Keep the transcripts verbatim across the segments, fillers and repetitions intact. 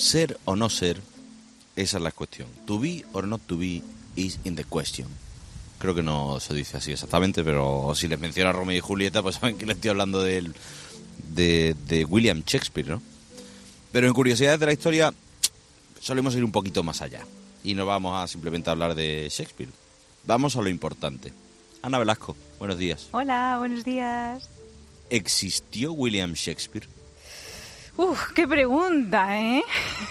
Ser o no ser, esa es la cuestión. To be or not to be is in the question. Creo que no se dice así exactamente, pero si les menciono a Romeo y Julieta, pues saben que les estoy hablando de, de, de William Shakespeare, ¿no? Pero en curiosidades de la historia solemos ir un poquito más allá. Y no vamos a simplemente hablar de Shakespeare. Vamos a lo importante. Ana Velasco, buenos días. Hola, buenos días. ¿Existió William Shakespeare? Uf, qué pregunta, ¿eh?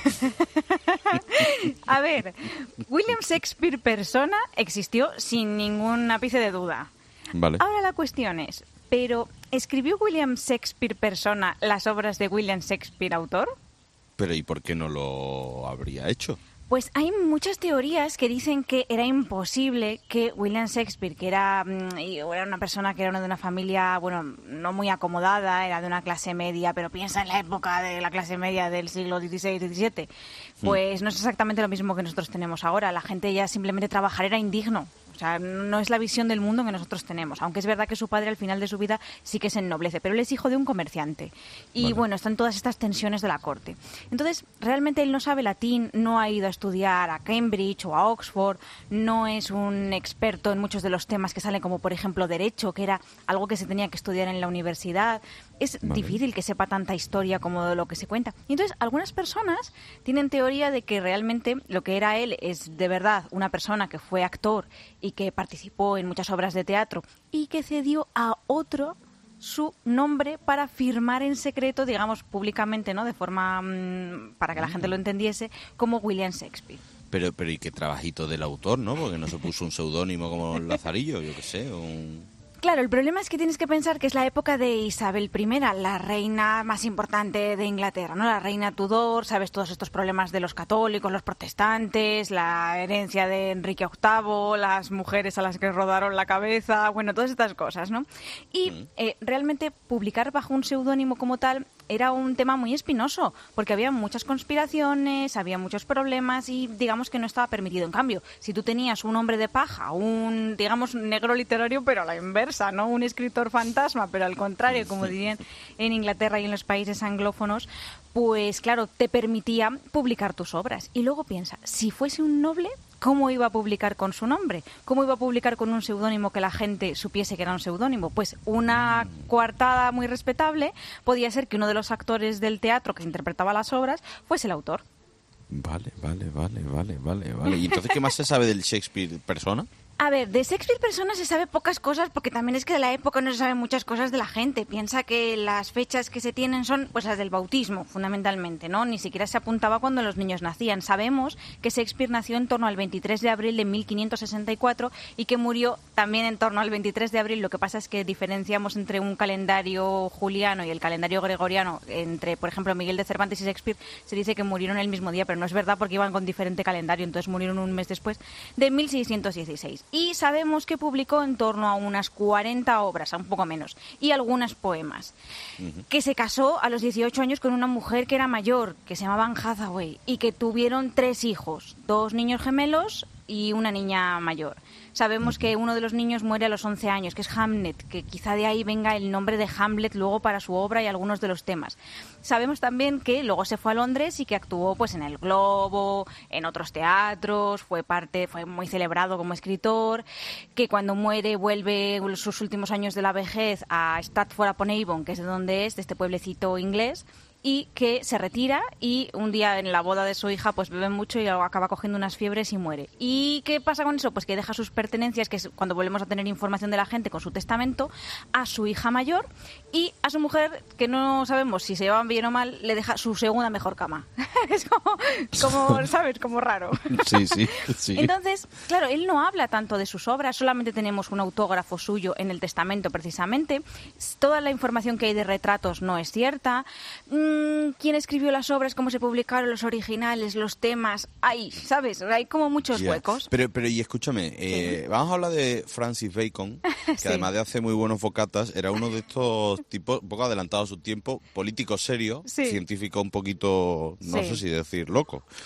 A ver, William Shakespeare persona existió sin ningún ápice de duda. Vale. Ahora la cuestión es, ¿pero escribió William Shakespeare persona las obras de William Shakespeare autor? Pero ¿y por qué no lo habría hecho? Pues hay muchas teorías que dicen que era imposible que William Shakespeare, que era, era una persona que era de una familia, bueno, no muy acomodada, era de una clase media, pero piensa en la época de la clase media del siglo dieciséis diecisiete, pues mm. no es exactamente lo mismo que nosotros tenemos ahora. La gente ya simplemente trabajar era indigno. O sea, no es la visión del mundo que nosotros tenemos. Aunque es verdad que su padre al final de su vida sí que se ennoblece, pero él es hijo de un comerciante. Y vale. bueno, están todas estas tensiones de la corte. Entonces, realmente él no sabe latín, no ha ido a estudiar a Cambridge o a Oxford, no es un experto en muchos de los temas que salen, como por ejemplo Derecho, que era algo que se tenía que estudiar en la universidad. Es vale. difícil que sepa tanta historia como lo que se cuenta. Y entonces, algunas personas tienen teoría de que realmente lo que era él es de verdad una persona que fue actor y que participó en muchas obras de teatro y que cedió a otro su nombre para firmar en secreto, digamos, públicamente, ¿no? De forma mmm, para que la gente lo entendiese, como William Shakespeare. Pero, pero ¿y qué trabajito del autor, no? Porque no se puso un seudónimo como Lazarillo, yo qué sé, un... Claro, el problema es que tienes que pensar que es la época de Isabel primera, la reina más importante de Inglaterra, ¿no? La reina Tudor, sabes, todos estos problemas de los católicos, los protestantes, la herencia de Enrique octavo, las mujeres a las que rodaron la cabeza, bueno, todas estas cosas, ¿no? Y eh, realmente publicar bajo un seudónimo como tal era un tema muy espinoso, porque había muchas conspiraciones, había muchos problemas y digamos que no estaba permitido. En cambio, si tú tenías un hombre de paja, un, digamos, negro literario, pero a la inversa, ¿no? Un escritor fantasma, pero al contrario, como dirían en Inglaterra y en los países anglófonos, pues claro, te permitía publicar tus obras. Y luego piensa, si fuese un noble, ¿cómo iba a publicar con su nombre? ¿Cómo iba a publicar con un seudónimo que la gente supiese que era un seudónimo? Pues una coartada muy respetable podía ser que uno de los actores del teatro que interpretaba las obras fuese el autor. Vale, vale, vale, vale, vale, vale. ¿Y entonces qué más se sabe del Shakespeare persona? A ver, de Shakespeare persona se sabe pocas cosas porque también es que de la época no se saben muchas cosas de la gente. Piensa que las fechas que se tienen son pues las del bautismo, fundamentalmente, ¿no? Ni siquiera se apuntaba cuando los niños nacían. Sabemos que Shakespeare nació en torno al veintitrés de abril de mil quinientos sesenta y cuatro y que murió también en torno al veintitrés de abril. Lo que pasa es que diferenciamos entre un calendario juliano y el calendario gregoriano. Entre, por ejemplo, Miguel de Cervantes y Shakespeare se dice que murieron el mismo día, pero no es verdad porque iban con diferente calendario, entonces murieron un mes después, de mil seiscientos dieciséis. Y sabemos que publicó en torno a unas cuarenta obras, un poco menos, y algunos poemas. Uh-huh. Que se casó a los dieciocho años con una mujer que era mayor, que se llamaba Anne Hathaway, y que tuvieron tres hijos, dos niños gemelos y una niña mayor. Sabemos que uno de los niños muere a los once años, que es Hamlet, que quizá de ahí venga el nombre de Hamlet luego para su obra y algunos de los temas. Sabemos también que luego se fue a Londres y que actuó pues en el Globo, en otros teatros, fue parte, fue muy celebrado como escritor, que cuando muere vuelve sus últimos años de la vejez a Stratford-upon-Avon, que es de donde es, de este pueblecito inglés, y que se retira y un día en la boda de su hija pues bebe mucho y acaba cogiendo unas fiebres y muere. ¿Y qué pasa con eso? Pues que deja sus pertenencias, que es cuando volvemos a tener información de la gente con su testamento, a su hija mayor y a su mujer, que no sabemos si se llevan bien o mal, le deja su segunda mejor cama. Es como, como, ¿sabes? Como raro. Sí, sí, sí. Entonces, claro, él no habla tanto de sus obras, solamente tenemos un autógrafo suyo en el testamento precisamente. Toda la información que hay de retratos no es cierta. ¿Quién escribió las obras? ¿Cómo se publicaron los originales? Los temas. Hay, ¿sabes? Hay como muchos yeah. huecos. Pero, pero y escúchame, eh, sí. vamos a hablar de Francis Bacon, que sí. además de hacer muy buenos bocatas, era uno de estos tipos, un poco adelantado a su tiempo, político serio, sí. científico un poquito, no sí. sé si decir loco.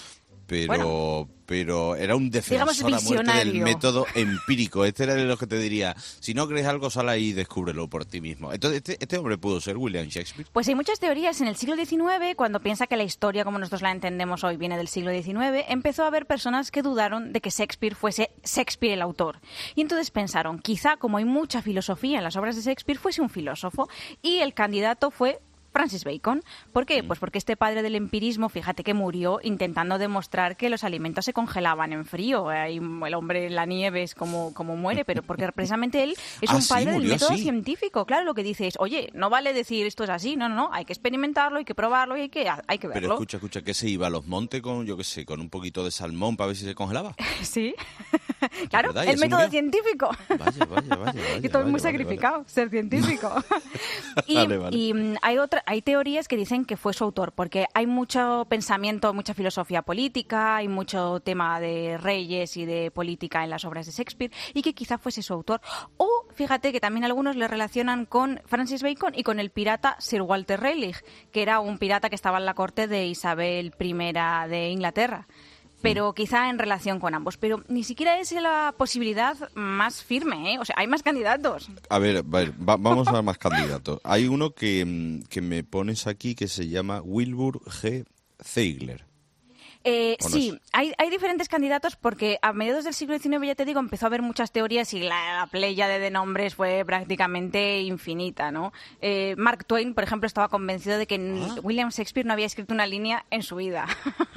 pero bueno, pero era un defensor a muerte del método empírico. Este era de los que te diría, si no crees algo, sal ahí y descúbrelo por ti mismo. Entonces, ¿este, este hombre pudo ser William Shakespeare? Pues hay muchas teorías. En el siglo diecinueve, cuando piensa que la historia como nosotros la entendemos hoy viene del siglo diecinueve, empezó a haber personas que dudaron de que Shakespeare fuese Shakespeare el autor. Y entonces pensaron, quizá como hay mucha filosofía en las obras de Shakespeare, fuese un filósofo. Y el candidato fue Francis Bacon. ¿Por qué? Pues porque este padre del empirismo, fíjate que murió intentando demostrar que los alimentos se congelaban en frío. Ahí el hombre en la nieve es como, como muere, pero porque precisamente él es ah, un padre sí, del método así. científico. Claro, lo que dice es, oye, no vale decir esto es así, no, no, no, hay que experimentarlo, hay que probarlo y hay que, hay que verlo. Pero escucha, escucha, ¿qué se iba a los montes con, yo qué sé, con un poquito de salmón para ver si se congelaba? Sí, claro, verdad, el método murió? científico. Vaya, vaya, vaya. vaya Que todo es vaya, muy vale, sacrificado, vale. ser científico. y Vale, vale. y mm, hay otra, hay teorías que dicen que fue su autor, porque hay mucho pensamiento, mucha filosofía política, hay mucho tema de reyes y de política en las obras de Shakespeare, y que quizá fuese su autor. O, fíjate que también algunos le relacionan con Francis Bacon y con el pirata Sir Walter Raleigh, que era un pirata que estaba en la corte de Isabel primera de Inglaterra. Pero quizá en relación con ambos. Pero ni siquiera es la posibilidad más firme, ¿eh? O sea, hay más candidatos. A ver, a ver, va- vamos a más candidatos. Hay uno que, mm, que me pones aquí que se llama Wilbur G. Ziegler. Eh, ¿O no sí, es? hay, hay diferentes candidatos porque a mediados del siglo diecinueve, ya te digo, empezó a haber muchas teorías y la, la pléyade de nombres fue prácticamente infinita, ¿no? Eh, Mark Twain, por ejemplo, estaba convencido de que Ah. William Shakespeare no había escrito una línea en su vida.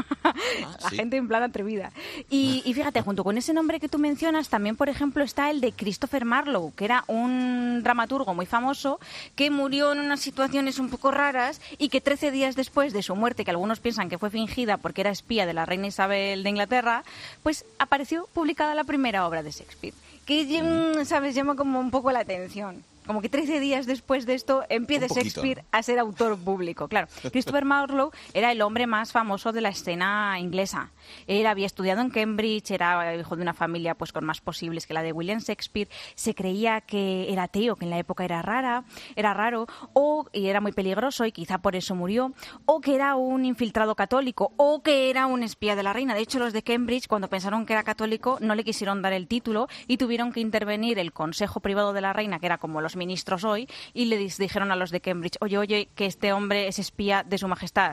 La ¿sí? gente en plan atrevida. Y, y fíjate, junto con ese nombre que tú mencionas, también, por ejemplo, está el de Christopher Marlowe, que era un dramaturgo muy famoso que murió en unas situaciones un poco raras y que trece días después de su muerte, que algunos piensan que fue fingida porque era espía de la reina Isabel de Inglaterra, pues apareció publicada la primera obra de Shakespeare, que, mm, ¿sabes?, llama como un poco la atención. Como que trece días después de esto empieza Un poquito, Shakespeare ¿no? a ser autor público. Claro, Christopher Marlowe era el hombre más famoso de la escena inglesa. Él había estudiado en Cambridge, era hijo de una familia pues con más posibles que la de William Shakespeare. Se creía que era ateo, que en la época era rara, era raro, o y era muy peligroso y quizá por eso murió, o que era un infiltrado católico, o que era un espía de la reina. De hecho, los de Cambridge, cuando pensaron que era católico, no le quisieron dar el título y tuvieron que intervenir el consejo privado de la reina, que era como los ministros hoy, y le dijeron a los de Cambridge, oye, oye, que este hombre es espía de su majestad.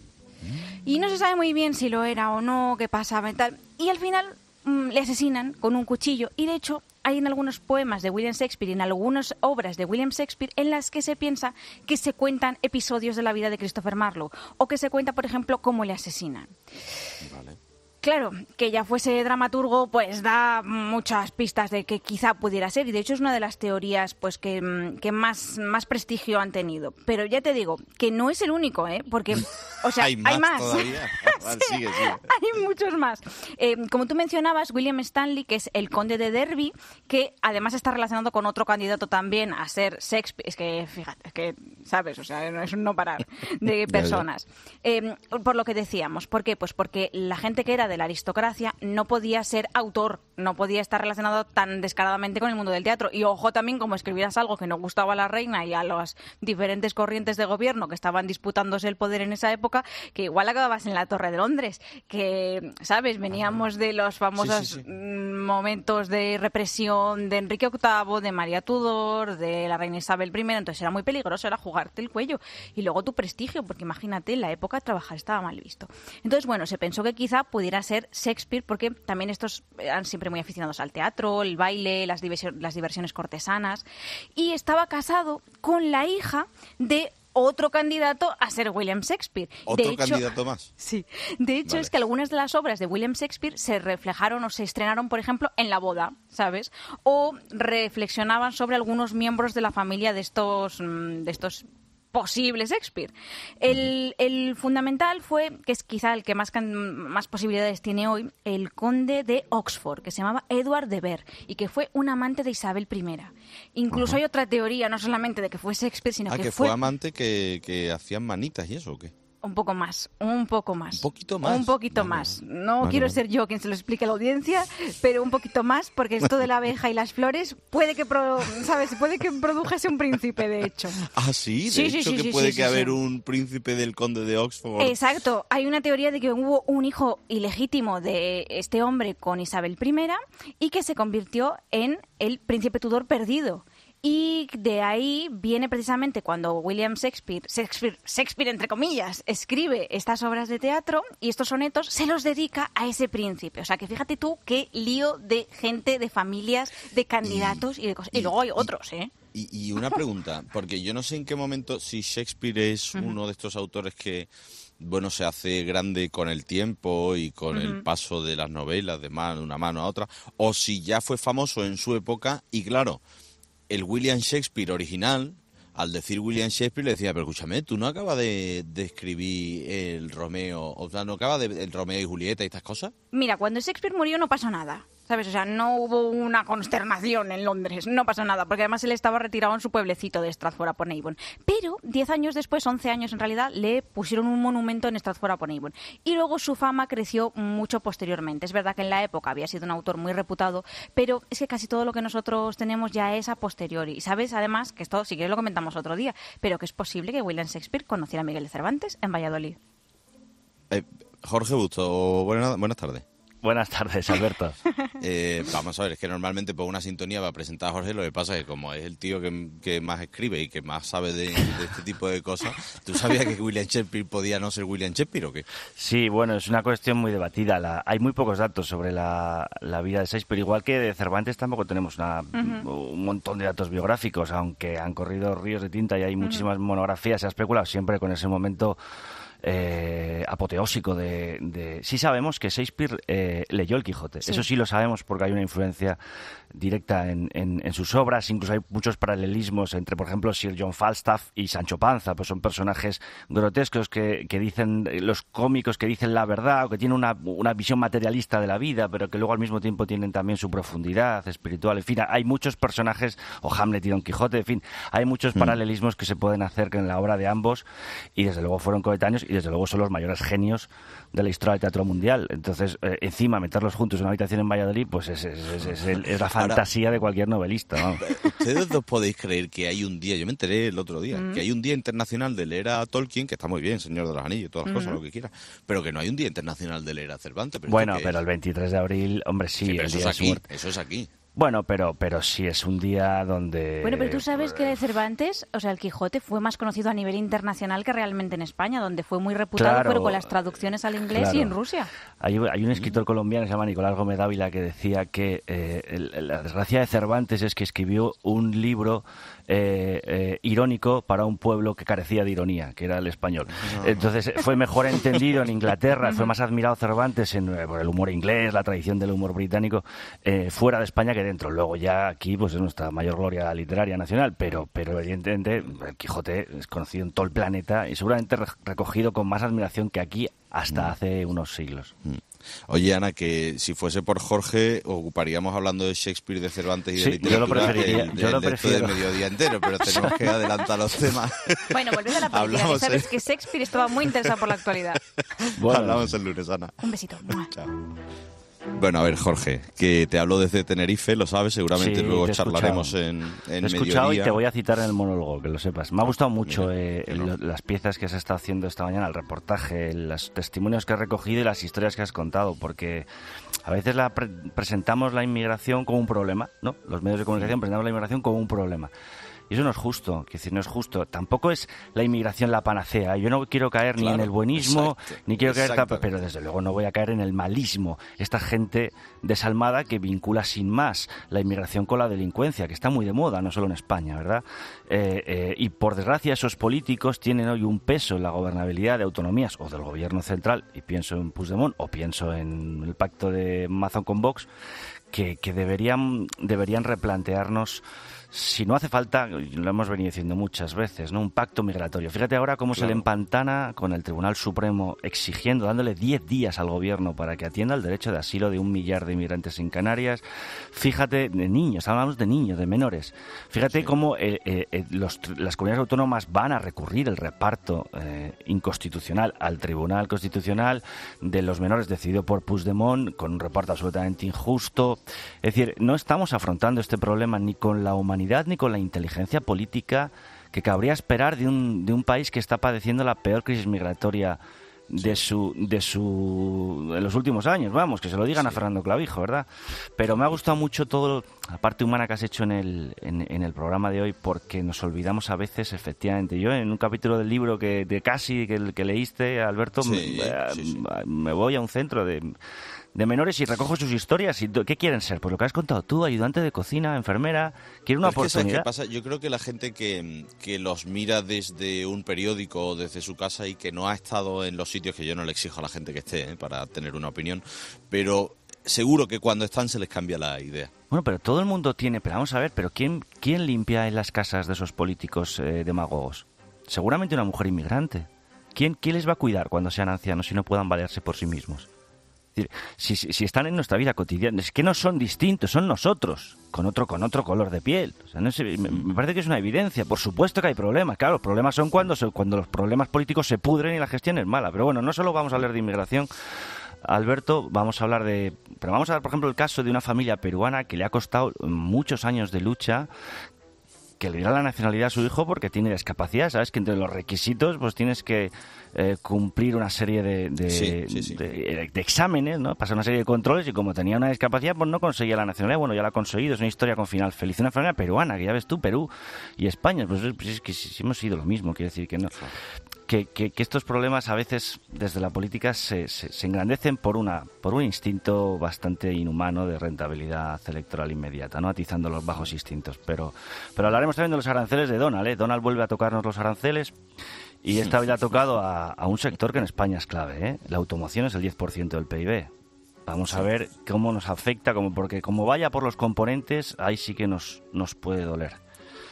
Y no se sabe muy bien si lo era o no, qué pasaba y tal. Y al final mmm, le asesinan con un cuchillo. Y de hecho, hay en algunos poemas de William Shakespeare y en algunas obras de William Shakespeare en las que se piensa que se cuentan episodios de la vida de Christopher Marlowe. O que se cuenta, por ejemplo, cómo le asesinan. Vale. Claro, que ya fuese dramaturgo, pues da muchas pistas de que quizá pudiera ser, y de hecho es una de las teorías pues que, que más, más prestigio han tenido. Pero ya te digo, que no es el único, ¿eh? Porque, o sea, ¿Hay más, hay más. todavía? Vale, Sí, sigue, sigue. hay muchos más. Eh, como tú mencionabas, William Stanley, que es el conde de Derby, que además está relacionado con otro candidato también a ser Shakespeare. Es que, fíjate, es que, ¿sabes? O sea, no es un no parar de personas. Eh, por lo que decíamos. ¿Por qué? Pues porque la gente que era de la aristocracia no podía ser autor, no podía estar relacionado tan descaradamente con el mundo del teatro. Y ojo también, como escribieras algo que no gustaba a la reina y a las diferentes corrientes de gobierno que estaban disputándose el poder en esa época, que igual acababas en la Torre de Londres, que, ¿sabes? Veníamos de los famosos Sí, sí, sí. momentos de represión de Enrique octavo, de María Tudor, de la reina Isabel primera, entonces era muy peligroso, era jugarte el cuello. Y luego tu prestigio, porque imagínate, en la época trabajar estaba mal visto. Entonces, bueno, se pensó que quizá pudiera ser Shakespeare, porque también estos eran siempre muy aficionados al teatro, el baile, las, diversio- las diversiones cortesanas, y estaba casado con la hija de otro candidato a ser William Shakespeare. ¿Otro de hecho, candidato más? Sí. De hecho, Vale. es que algunas de las obras de William Shakespeare se reflejaron o se estrenaron, por ejemplo, en la boda, ¿sabes? O reflexionaban sobre algunos miembros de la familia de estos, mm, de estos posible Shakespeare. El, el fundamental fue, que es quizá el que más, can- más posibilidades tiene hoy, el conde de Oxford, que se llamaba Edward de Vere, y que fue un amante de Isabel primera. Incluso Ajá. hay otra teoría, no solamente de que fue Shakespeare, sino Ah, que, que fue amante que, que hacían manitas y eso, ¿o qué? Un poco más, un poco más. Un poquito más. Un poquito vale, más. No vale, quiero vale. ser yo quien se lo explique a la audiencia, pero un poquito más, porque esto de la abeja y las flores puede que, pro, ¿sabes? Puede que produjese un príncipe, de hecho. Ah, sí, de Sí, sí, hecho sí, que sí, puede sí, que sí, haber sí. un príncipe del conde de Oxford. Exacto. Hay una teoría de que hubo un hijo ilegítimo de este hombre con Isabel primera y que se convirtió en el príncipe Tudor perdido. Y de ahí viene precisamente cuando William Shakespeare, Shakespeare, Shakespeare entre comillas, escribe estas obras de teatro y estos sonetos, se los dedica a ese príncipe. O sea que fíjate tú qué lío de gente, de familias, de candidatos y, y de cosas. Y, y luego hay otros, ¿eh? Y, y una pregunta, porque yo no sé en qué momento, si Shakespeare es uh-huh. uno de estos autores que, bueno, se hace grande con el tiempo y con uh-huh. el paso de las novelas de mano, una mano a otra, o si ya fue famoso en su época y claro, el William Shakespeare original, al decir William Shakespeare, le decía, pero escúchame, tú no acabas de, de escribir el Romeo, o sea, no acabas de el Romeo y Julieta y estas cosas. Mira, cuando Shakespeare murió no pasó nada, ¿sabes? O sea, no hubo una consternación en Londres, no pasó nada, porque además él estaba retirado en su pueblecito de Stratford-upon-Avon. Pero diez años después, once años en realidad, le pusieron un monumento en Stratford-upon-Avon. Y luego su fama creció mucho posteriormente. Es verdad que en la época había sido un autor muy reputado, pero es que casi todo lo que nosotros tenemos ya es a posteriori. Y sabes, además, que esto, si quieres lo comentamos otro día, pero que es posible que William Shakespeare conociera a Miguel de Cervantes en Valladolid. Eh, Jorge Busto, buenas, buenas tardes. Buenas tardes, Alberto. eh, vamos a ver, es que normalmente por una sintonía va a presentar a Jorge, lo que pasa es que como es el tío que, que más escribe y que más sabe de, de este tipo de cosas, ¿tú sabías que William Shakespeare podía no ser William Shakespeare o qué? Sí, bueno, es una cuestión muy debatida. La, hay muy pocos datos sobre la, la vida de Shakespeare, igual que de Cervantes tampoco tenemos una, uh-huh. un montón de datos biográficos, aunque han corrido ríos de tinta y hay muchísimas uh-huh. monografías, se ha especulado siempre con ese momento Eh, apoteósico de, de... Sí sabemos que Shakespeare eh, leyó el Quijote, sí. Eso sí lo sabemos porque hay una influencia directa en, en, en sus obras, incluso hay muchos paralelismos entre, por ejemplo, Sir John Falstaff y Sancho Panza, pues son personajes grotescos que, que dicen, los cómicos que dicen la verdad o que tienen una, una visión materialista de la vida, pero que luego al mismo tiempo tienen también su profundidad espiritual, en fin, hay muchos personajes, o Hamlet y Don Quijote, en fin, hay muchos mm. paralelismos que se pueden hacer en la obra de ambos y desde luego fueron coetáneos y desde luego son los mayores genios de la historia del teatro mundial. Entonces, eh, encima, meterlos juntos en una habitación en Valladolid, pues es, es, es, es, el, es la fantasía Ahora, de cualquier novelista, ¿no? ¿Ustedes dos podéis creer que hay un día, yo me enteré el otro día, mm. que hay un día internacional de leer a Tolkien, que está muy bien, Señor de los Anillos, todas las mm. cosas, lo que quiera, pero que no hay un día internacional de leer a Cervantes? Pero bueno, pero es... el veintitrés de abril, hombre, sí, sí pero el eso día es aquí, es eso es aquí. Bueno, pero pero sí es un día donde... Bueno, pero tú sabes que de Cervantes, o sea, el Quijote fue más conocido a nivel internacional que realmente en España, donde fue muy reputado, claro, pero con las traducciones al inglés claro. y en Rusia. Hay, hay un escritor colombiano que se llama Nicolás Gómez Dávila que decía que eh, el, la desgracia de Cervantes es que escribió un libro eh, eh, irónico para un pueblo que carecía de ironía, que era el español. No. Entonces fue mejor entendido en Inglaterra, fue más admirado Cervantes en, por el humor inglés, la tradición del humor británico, eh, fuera de España que dentro. Luego ya aquí pues es nuestra mayor gloria literaria nacional, pero pero evidentemente el Quijote es conocido en todo el planeta y seguramente re- recogido con más admiración que aquí hasta mm. hace unos siglos. Mm. Oye, Ana, que si fuese por Jorge ocuparíamos hablando de Shakespeare, de Cervantes y de sí, literatura yo lo preferiría, el, yo el lo de prefiero. de mediodía entero, pero tenemos que adelantar los temas. Bueno, volviendo a la política, Hablamos que sabes el... que Shakespeare estaba muy interesado por la actualidad. Bueno, hablamos el lunes, Ana. Un besito. Chao. Bueno, a ver, Jorge, que te hablo desde Tenerife, lo sabes, seguramente sí, luego charlaremos en, en Te he escuchado mediodía. Y te voy a citar en el monólogo, que lo sepas. Me ha gustado mucho eh, el, las piezas que has estado haciendo esta mañana, el reportaje, los testimonios que has recogido y las historias que has contado, porque a veces la pre- presentamos la inmigración como un problema, ¿no? Los medios de comunicación presentamos la inmigración como un problema. Y eso no es justo, quiero decir, no es justo. Tampoco es la inmigración la panacea. Yo no quiero caer claro, ni en el buenismo, exacto, ni quiero caer... Pero desde luego no voy a caer en el malismo. Esta gente desalmada que vincula sin más la inmigración con la delincuencia, que está muy de moda, no solo en España, ¿verdad? Eh, eh, y por desgracia esos políticos tienen hoy un peso en la gobernabilidad de autonomías o del gobierno central, y pienso en Puigdemont o pienso en el pacto de Mazón con Vox, que, que deberían, deberían replantearnos, si no hace falta, lo hemos venido diciendo muchas veces, ¿no?, un pacto migratorio. Fíjate ahora cómo claro. se le empantana con el Tribunal Supremo exigiendo, dándole diez días al gobierno para que atienda el derecho de asilo de un millar de inmigrantes en Canarias. Fíjate, de niños, hablamos de niños, de menores. Fíjate sí. cómo eh, eh, los, las comunidades autónomas van a recurrir el reparto eh, inconstitucional al Tribunal Constitucional de los menores decidido por Puigdemont, con un reparto absolutamente injusto. Es decir, no estamos afrontando este problema ni con la humanidad ni con la inteligencia política que cabría esperar de un, de un país que está padeciendo la peor crisis migratoria de su de su de los últimos años, vamos, que se lo digan sí. a Fernando Clavijo, ¿verdad? Pero me ha gustado mucho todo la parte humana que has hecho en el en, en el programa de hoy, porque nos olvidamos a veces, efectivamente. Yo en un capítulo del libro que de casi que, que leíste, Alberto, sí, me, sí, sí. me voy a un centro de de menores y recojo sus historias. Y ¿qué quieren ser? Pues lo que has contado tú, ayudante de cocina, enfermera, quieren una Pero es que, oportunidad. ¿sabes qué pasa? Yo creo que la gente que, que los mira desde un periódico o desde su casa y que no ha estado en los sitios, que yo no le exijo a la gente que esté ¿eh? para tener una opinión, pero seguro que cuando están se les cambia la idea. Bueno, pero todo el mundo tiene... Pero vamos a ver, ¿pero quién, quién limpia en las casas de esos políticos eh, demagogos? Seguramente una mujer inmigrante. ¿Quién, ¿Quién les va a cuidar cuando sean ancianos y no puedan valerse por sí mismos? Si, si, si están en nuestra vida cotidiana, es que no son distintos, son nosotros, con otro con otro color de piel. O sea, no sé, me, me parece que es una evidencia. Por supuesto que hay problemas, claro, los problemas son cuando, se, cuando los problemas políticos se pudren y la gestión es mala. Pero bueno, no solo vamos a hablar de inmigración, Alberto, vamos a hablar de... Pero vamos a ver, por ejemplo, el caso de una familia peruana que le ha costado muchos años de lucha, que le diera la nacionalidad a su hijo porque tiene discapacidad. Sabes que entre los requisitos pues tienes que eh, cumplir una serie de, de, sí, sí, sí. de, de exámenes, ¿no? Pasar una serie de controles, y como tenía una discapacidad pues no conseguía la nacionalidad. Bueno, ya la ha conseguido, es una historia con final feliz. Una familia peruana, que ya ves tú, Perú y España, pues, pues es que si hemos sido lo mismo, quiere decir que no... Que, que, que estos problemas a veces desde la política se, se, se engrandecen por una por un instinto bastante inhumano de rentabilidad electoral inmediata, no atizando los bajos instintos. Pero pero hablaremos también de los aranceles de Donald, ¿eh? Donald vuelve a tocarnos los aranceles y esta vez ha tocado a, a un sector que en España es clave, ¿eh? La automoción es el diez por ciento del P I B. Vamos a ver cómo nos afecta, como porque como vaya por los componentes, ahí sí que nos, nos puede doler.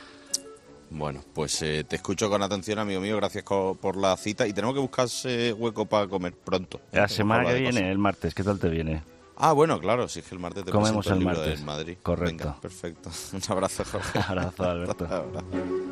Bueno, pues eh, te escucho con atención, amigo mío, gracias co- por la cita, y tenemos que buscarse hueco para comer pronto. ¿eh? La semana que viene, el martes, ¿qué tal te viene? Ah, bueno, claro, si es que el martes te comemos presento el, el libro martes. del Madrid. Correcto. Venga, perfecto. Un abrazo, Jorge. Un abrazo, Alberto. Abrazo.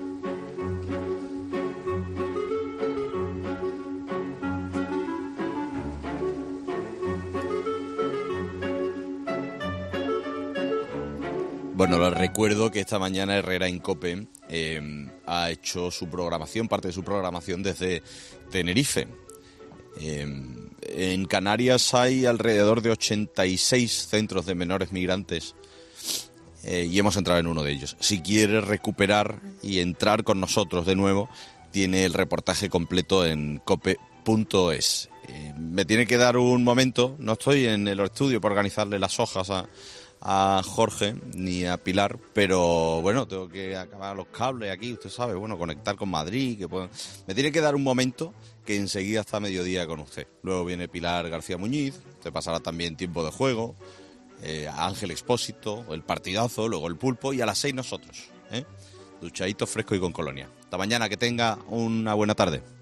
Bueno, les recuerdo que esta mañana Herrera en COPE eh, ha hecho su programación, parte de su programación desde Tenerife. Eh, en Canarias hay alrededor de ochenta y seis centros de menores migrantes eh, y hemos entrado en uno de ellos. Si quiere recuperar y entrar con nosotros de nuevo, tiene el reportaje completo en cope punto es. Eh, me tiene que dar un momento, no estoy en el estudio para organizarle las hojas a... a Jorge ni a Pilar, pero bueno, tengo que acabar los cables aquí, usted sabe, bueno, conectar con Madrid, que pueden... me tiene que dar un momento, que enseguida está a mediodía con usted. Luego viene Pilar García Muñiz, te pasará también tiempo de juego, eh, Ángel Expósito, el partidazo, luego el pulpo, y a las seis nosotros, ¿eh? Duchadito, fresco y con colonia. Hasta mañana, que tenga una buena tarde.